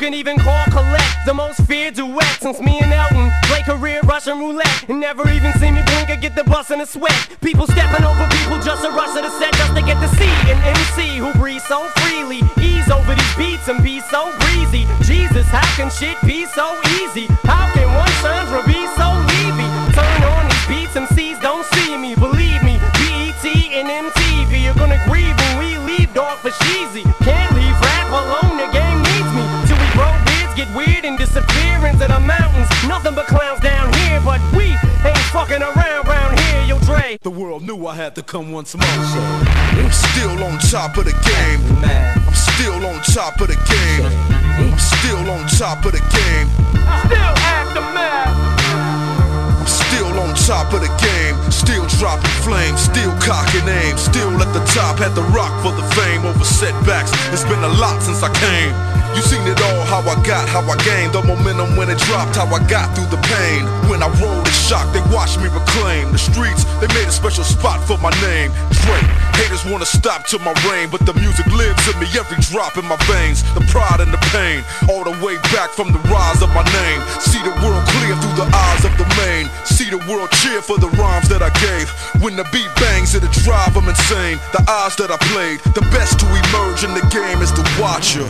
can even call collect the most feared duet since me and Elton play career Russian roulette and never even see me blink or get the bus in a sweat. People stepping over people just to rush to the set just to get to see an MC who breathes so freely, ease over these beats and be so breezy. Jesus, how can shit be so easy? How can one Chandra be so leavy? Turn on these beats, MCs don't see me. Believe me, BET and MTV, you're gonna grieve when we leave, dog, for cheesy. Can't leave rap alone, the game needs me. Till we grow beards, get weird and disappear into the mountains. Nothing but clowns down here, but we ain't fucking around here, yo Dre. The world knew I had to come once more. I'm still on top of the game. I'm still on top of the game. I'm still on top of the game. Still aftermath. I'm still on top of the game. Still dropping flames, still cocking aim. Still at the top, had to rock for the fame. Over setbacks, it's been a lot since I came. You seen it all, how I got, how I gained the momentum when it dropped, how I got through the pain. When I rolled and shocked, they watched me reclaim the streets. They made a special spot for my name, Dre. Haters wanna stop to my reign, but the music lives in me, every drop in my veins. The pride and the pain, all the way back from the rise of my name. See the world clear through the eyes of the main. See the world cheer for the rhymes that I gave. When the beat bangs, it'll drive them insane. The odds that I played, the best to emerge in the game is the watcher.